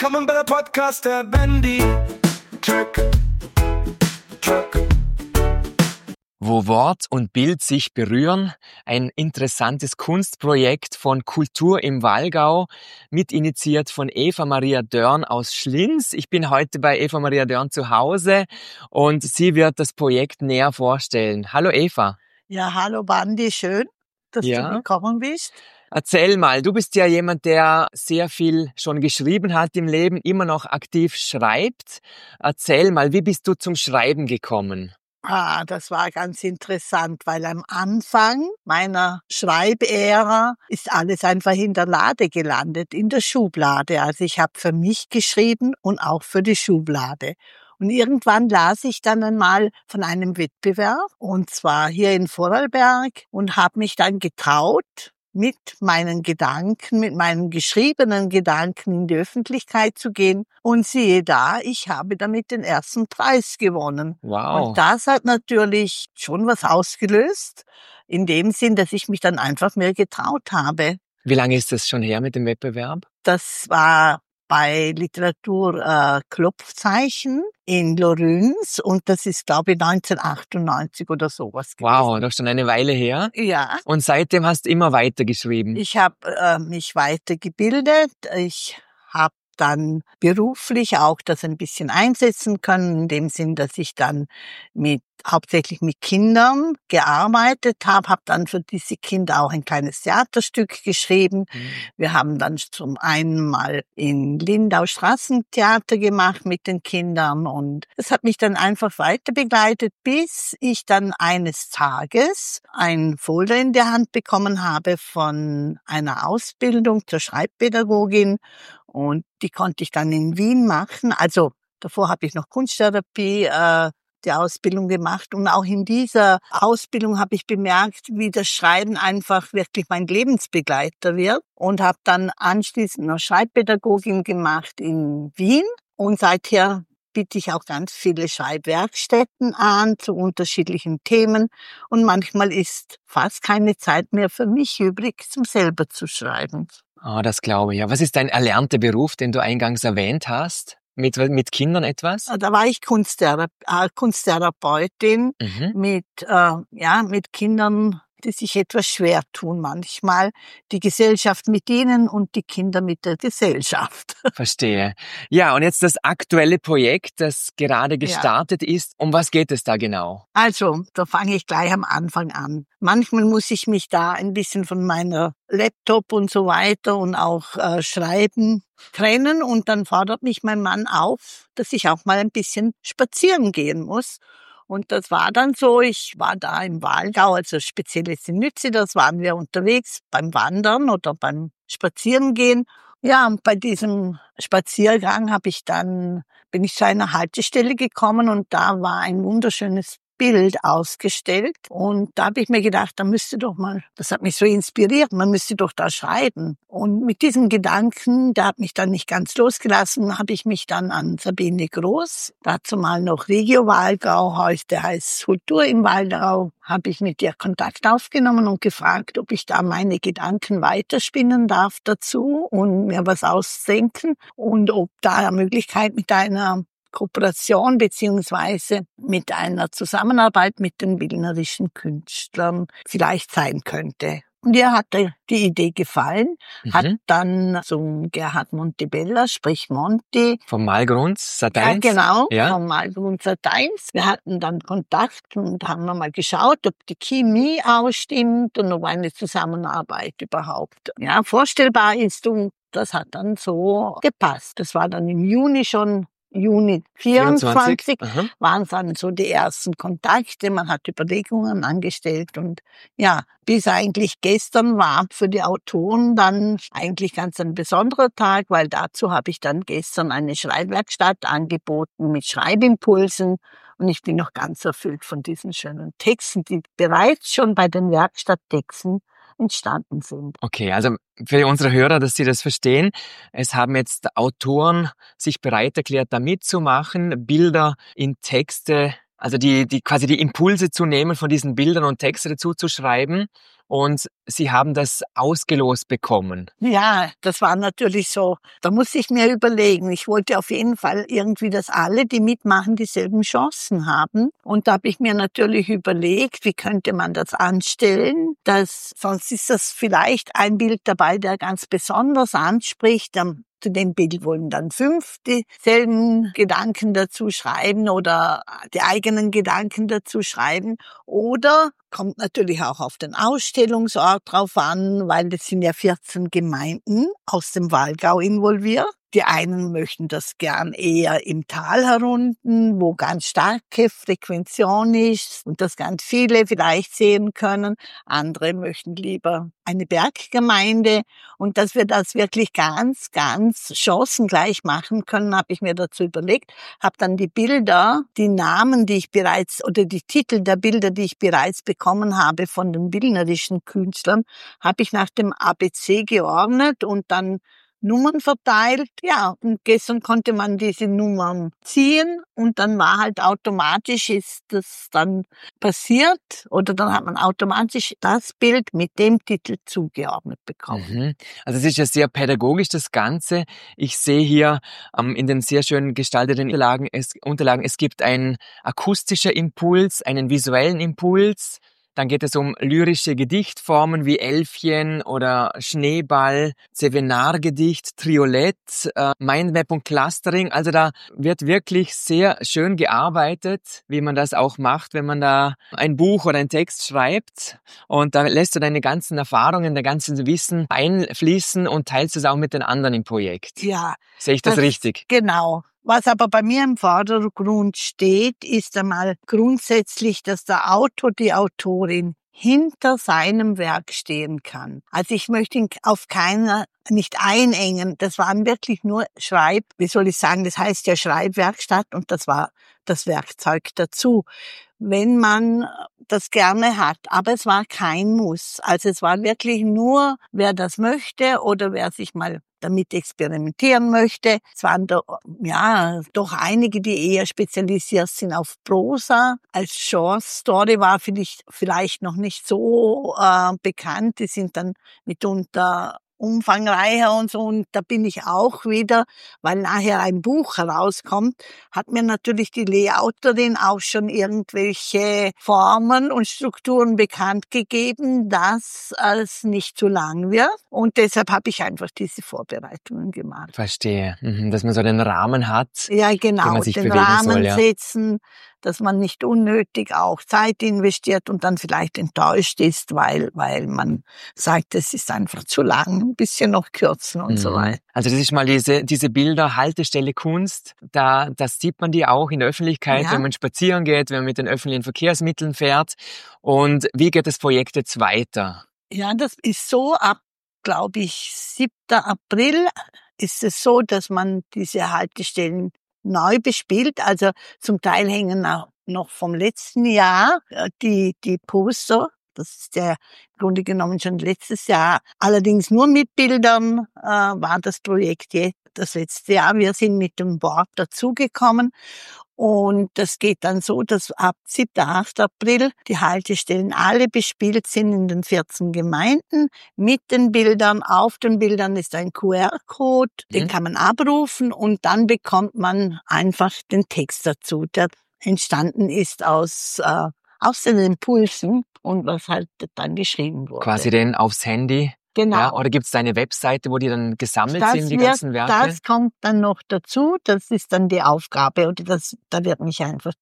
Willkommen bei der Podcast der Bandy Truck. Wo Wort und Bild sich berühren, ein interessantes Kunstprojekt von Kultur im Wallgau, mitinitiiert von Eva Maria Dörn aus Schlinz. Ich bin heute bei Eva Maria Dörn zu Hause und sie wird das Projekt näher vorstellen. Hallo Eva. Ja, hallo Bandi, schön, dass du Ja. gekommen bist. Erzähl mal, du bist ja jemand, der sehr viel schon geschrieben hat im Leben, immer noch aktiv schreibt. Erzähl mal, wie bist du zum Schreiben gekommen? Das war ganz interessant, weil am Anfang meiner Schreibära ist alles einfach in der Lade gelandet, in der Schublade. Also ich habe für mich geschrieben und auch für die Schublade. Und irgendwann las ich dann einmal von einem Wettbewerb, und zwar hier in Vorarlberg, und habe mich dann getraut, mit meinen Gedanken, mit meinen geschriebenen Gedanken in die Öffentlichkeit zu gehen. Und siehe da, ich habe damit den ersten Preis gewonnen. Wow. Und das hat natürlich schon was ausgelöst, in dem Sinn, dass ich mich dann einfach mehr getraut habe. Wie lange ist das schon her mit dem Wettbewerb? Das war bei Literatur Klopfzeichen in Loryns, und das ist, glaube ich, 1998 oder sowas gewesen. Wow, doch schon eine Weile her. Ja. Und seitdem hast du immer weiter geschrieben. Ich habe mich weitergebildet. Ich habe dann beruflich auch das ein bisschen einsetzen können, in dem Sinn, dass ich dann hauptsächlich mit Kindern gearbeitet habe dann für diese Kinder auch ein kleines Theaterstück geschrieben. Wir haben dann zum einen mal in Lindau Straßentheater gemacht mit den Kindern, und es hat mich dann einfach weiter begleitet, bis ich dann eines Tages ein Folder in der Hand bekommen habe von einer Ausbildung zur Schreibpädagogin, und die konnte ich dann in Wien machen. Also davor habe ich noch Kunsttherapie die Ausbildung gemacht, und auch in dieser Ausbildung habe ich bemerkt, wie das Schreiben einfach wirklich mein Lebensbegleiter wird, und habe dann anschließend noch Schreibpädagogin gemacht in Wien, und seither biete ich auch ganz viele Schreibwerkstätten an zu unterschiedlichen Themen, und manchmal ist fast keine Zeit mehr für mich übrig, zum selber zu schreiben. Das glaube ich. Ja. Was ist dein erlernter Beruf, den du eingangs erwähnt hast? Mit Kindern etwas? Da war ich Kunsttherapeutin mit Kindern, die sich etwas schwer tun manchmal. Die Gesellschaft mit ihnen und die Kinder mit der Gesellschaft. Verstehe. Ja, und jetzt das aktuelle Projekt, das gerade gestartet ist. Um was geht es da genau? Also, da fange ich gleich am Anfang an. Manchmal muss ich mich da ein bisschen von meiner Laptop und so weiter und auch Schreiben trennen, und dann fordert mich mein Mann auf, dass ich auch mal ein bisschen spazieren gehen muss. Und das war dann so, ich war da im Wallgau, also speziell jetzt in Nützi, das waren wir unterwegs beim Wandern oder beim Spazierengehen. Ja, und bei diesem Spaziergang bin ich zu einer Haltestelle gekommen, und da war ein wunderschönes Bild ausgestellt, und da habe ich mir gedacht, das hat mich so inspiriert, man müsste doch da schreiben. Und mit diesem Gedanken, der hat mich dann nicht ganz losgelassen, habe ich mich dann an Sabine Groß, dazu mal noch Regio Wallgau, heute heißt Kultur im Wallgau, habe ich mit ihr Kontakt aufgenommen und gefragt, ob ich da meine Gedanken weiterspinnen darf dazu und mir was ausdenken, und ob da eine Möglichkeit mit einer Kooperation beziehungsweise mit einer Zusammenarbeit mit den bildnerischen Künstlern vielleicht sein könnte. Und ihr hatte die Idee gefallen, hat dann zum Gerhard Montebella, sprich Monti. Vom Malgrunz Sateins? Ja, genau, ja? Vom Malgrunz Sateins. Wir hatten dann Kontakt und haben nochmal geschaut, ob die Chemie ausstimmt und ob eine Zusammenarbeit überhaupt vorstellbar ist. Und das hat dann so gepasst. Das war dann im Juni 24 waren es dann so die ersten Kontakte, man hat Überlegungen angestellt, und bis eigentlich gestern war für die Autoren dann eigentlich ganz ein besonderer Tag, weil dazu habe ich dann gestern eine Schreibwerkstatt angeboten mit Schreibimpulsen, und ich bin noch ganz erfüllt von diesen schönen Texten, die bereits schon bei den Werkstatttexten entstanden sind. Okay, also für unsere Hörer, dass sie das verstehen, es haben jetzt Autoren sich bereit erklärt, da mitzumachen, Bilder in Texte, also die quasi die Impulse zu nehmen von diesen Bildern und Texte dazu zu schreiben. und Sie haben das ausgelost bekommen. Ja, das war natürlich so. Da musste ich mir überlegen. Ich wollte auf jeden Fall irgendwie, dass alle, die mitmachen, dieselben Chancen haben. Und da habe ich mir natürlich überlegt, wie könnte man das anstellen, sonst ist das vielleicht ein Bild dabei, der ganz besonders anspricht. Zu dem Bild wollen dann 5 dieselben Gedanken dazu schreiben oder die eigenen Gedanken dazu schreiben. Oder kommt natürlich auch auf den Ausstellungsort drauf an, weil das sind ja 14 Gemeinden aus dem Walgau involviert. Die einen möchten das gern eher im Tal herunten, wo ganz starke Frequention ist und das ganz viele vielleicht sehen können. Andere möchten lieber eine Berggemeinde. Und dass wir das wirklich ganz, ganz chancengleich machen können, habe ich mir dazu überlegt. Habe dann die Bilder, die Namen, die ich bereits, oder die Titel der Bilder, die ich bereits bekommen habe von den bildnerischen Künstlern, habe ich nach dem ABC geordnet und dann Nummern verteilt. Ja, und gestern konnte man diese Nummern ziehen und dann war halt automatisch, ist das dann passiert oder dann hat man automatisch das Bild mit dem Titel zugeordnet bekommen. Mhm. Also es ist ja sehr pädagogisch, das Ganze. Ich sehe hier in den sehr schön gestalteten Unterlagen, es gibt einen akustischen Impuls, einen visuellen Impuls. Dann geht es um lyrische Gedichtformen wie Elfchen oder Schneeball, Zevenar-Gedicht, Triolett, Mindmap und Clustering. Also da wird wirklich sehr schön gearbeitet, wie man das auch macht, wenn man da ein Buch oder einen Text schreibt. Und da lässt du deine ganzen Erfahrungen, dein ganzes Wissen einfließen und teilst es auch mit den anderen im Projekt. Ja. Sehe ich das richtig? Genau. Was aber bei mir im Vordergrund steht, ist einmal grundsätzlich, dass der Autor, die Autorin hinter seinem Werk stehen kann. Also ich möchte ihn auf keiner nicht einengen. Das waren wirklich nur das heißt ja Schreibwerkstatt und das war das Werkzeug dazu, wenn man das gerne hat. Aber es war kein Muss. Also es war wirklich nur, wer das möchte oder wer sich mal damit experimentieren möchte. Es waren doch einige, die eher spezialisiert sind auf Prosa. Als Short Story war vielleicht noch nicht so bekannt. Die sind dann mitunter umfangreicher und so. Und da bin ich auch wieder, weil nachher ein Buch herauskommt, hat mir natürlich die Layouterin auch schon irgendwelche Formen und Strukturen bekannt gegeben, dass es nicht zu lang wird. Und deshalb habe ich einfach diese Vorbereitungen gemacht. Verstehe. Dass man so den Rahmen hat, ja, genau, den man sich den bewegen Rahmen soll. Ja. setzen, dass man nicht unnötig auch Zeit investiert und dann vielleicht enttäuscht ist, weil man sagt, es ist einfach zu lang, ein bisschen noch kürzen und so weiter. Also das ist mal diese Bilder, Haltestelle Kunst, das sieht man die auch in der Öffentlichkeit, wenn man spazieren geht, wenn man mit den öffentlichen Verkehrsmitteln fährt. Und wie geht das Projekt jetzt weiter? Ja, das ist so, ab, glaube ich, 7. April ist es so, dass man diese Haltestellen neu bespielt. Also zum Teil hängen auch noch vom letzten Jahr die Poster. Das ist ja im Grunde genommen schon letztes Jahr. Allerdings nur mit Bildern war das Projekt jetzt das letzte Jahr. Wir sind mit dem Board dazugekommen. Und das geht dann so, dass ab 7. 8. April die Haltestellen alle bespielt sind in den 14 Gemeinden mit den Bildern. Auf den Bildern ist ein QR-Code, den kann man abrufen und dann bekommt man einfach den Text dazu, der entstanden ist aus den Impulsen und was halt dann geschrieben wurde. Quasi den aufs Handy. Genau. Ja, oder gibt es da eine Webseite, wo die dann gesammelt sind, die ganzen Werke? Das kommt dann noch dazu. Das ist dann die Aufgabe. Oder da wird mich einfach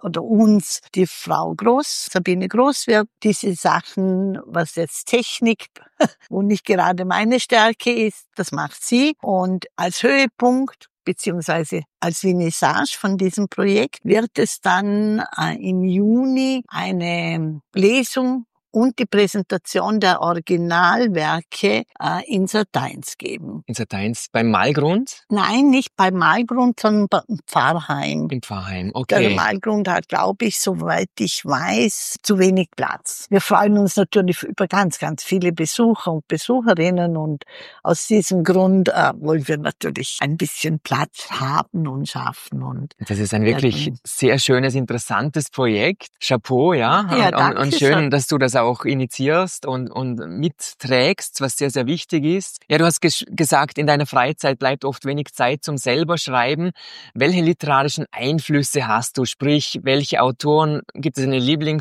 uns die Frau Sabine Groß wird diese Sachen, was jetzt Technik, wo nicht gerade meine Stärke ist, das macht sie. Und als Höhepunkt beziehungsweise als Vernissage von diesem Projekt wird es dann im Juni eine Lesung und die Präsentation der Originalwerke in Sateins geben. In Sateins beim Malgrund? Nein, nicht beim Malgrund, sondern beim Pfarrheim. Im Pfarrheim, okay. Der Malgrund hat, glaube ich, soweit ich weiß, zu wenig Platz. Wir freuen uns natürlich über ganz, ganz viele Besucher und Besucherinnen und aus diesem Grund wollen wir natürlich ein bisschen Platz haben und schaffen. Und das ist ein wirklich sehr schönes, interessantes Projekt. Chapeau, ja. Ja, und schön, dass du das auch initiierst und mitträgst, was sehr, sehr wichtig ist. Ja, du hast gesagt, in deiner Freizeit bleibt oft wenig Zeit zum selber Schreiben. Welche literarischen Einflüsse hast du? Sprich, welche Autoren, gibt es eine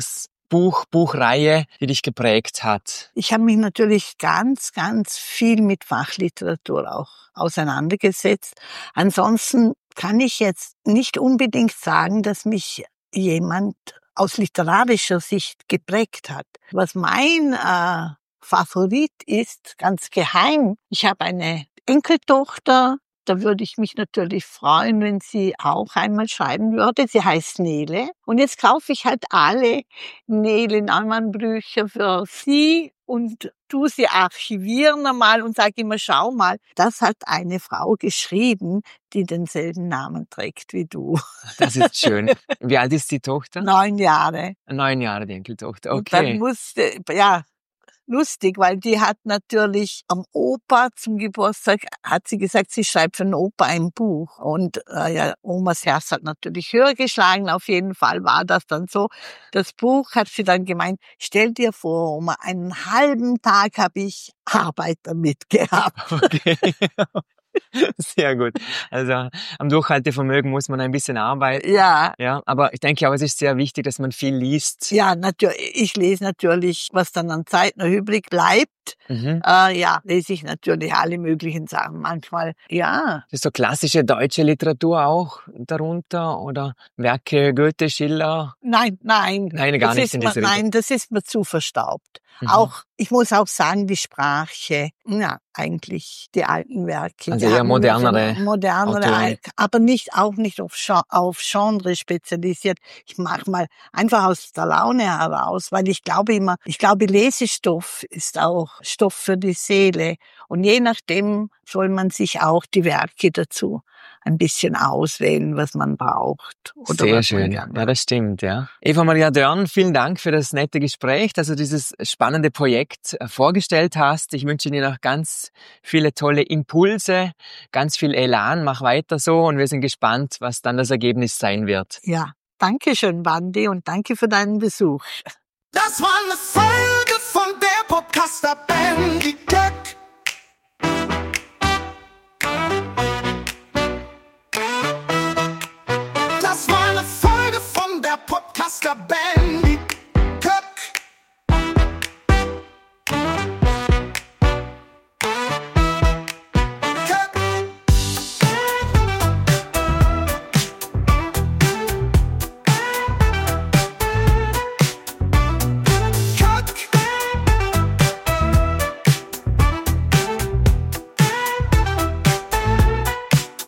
Buchreihe, die dich geprägt hat? Ich habe mich natürlich ganz, ganz viel mit Fachliteratur auch auseinandergesetzt. Ansonsten kann ich jetzt nicht unbedingt sagen, dass mich jemand aus literarischer Sicht geprägt hat. Was mein Favorit ist, ganz geheim, ich habe eine Enkeltochter, da würde ich mich natürlich freuen, wenn sie auch einmal schreiben würde. Sie heißt Nele. Und jetzt kaufe ich halt alle Nele Neumann-Bücher für sie und tu sie archivieren einmal und sage immer, schau mal, das hat eine Frau geschrieben, die denselben Namen trägt wie du. Das ist schön. Wie alt ist die Tochter? 9 Jahre. 9 Jahre, die Enkeltochter, okay. Und dann musste, ja, lustig, weil die hat natürlich am Opa zum Geburtstag, hat sie gesagt, sie schreibt für den Opa ein Buch. Und ja, Omas Herz hat natürlich höher geschlagen. Auf jeden Fall war das dann so. Das Buch hat sie dann gemeint, stell dir vor, Oma, einen halben Tag habe ich Arbeit damit gehabt. Okay. Sehr gut. Also am Durchhaltevermögen muss man ein bisschen arbeiten. Ja. Ja, aber ich denke auch, es ist sehr wichtig, dass man viel liest. Ja, natürlich. Ich lese natürlich, was dann an Zeit noch übrig bleibt. Ja, lese ich natürlich alle möglichen Sachen. Manchmal, ja. Das ist so klassische deutsche Literatur auch darunter oder Werke Goethe, Schiller? Nein. Nein, gar nicht in diese Richtung. Nein, das ist mir zu verstaubt. Auch, ich muss auch sagen, die Sprache, ja, eigentlich die alten Werke. Also eher modernere Autoren. Aber auch nicht auf Genre spezialisiert. Ich mache mal einfach aus der Laune heraus, weil ich glaube, Lesestoff ist auch Stoff für die Seele. Und je nachdem soll man sich auch die Werke dazu ein bisschen auswählen, was man braucht. Oder sehr schön. Ja, das stimmt, ja. Eva Maria Dörn, vielen Dank für das nette Gespräch, dass du dieses spannende Projekt vorgestellt hast. Ich wünsche dir noch ganz viele tolle Impulse, ganz viel Elan. Mach weiter so und wir sind gespannt, was dann das Ergebnis sein wird. Ja, danke schön, Bandi, und danke für deinen Besuch. Das war eine Folge von der Podcast-App.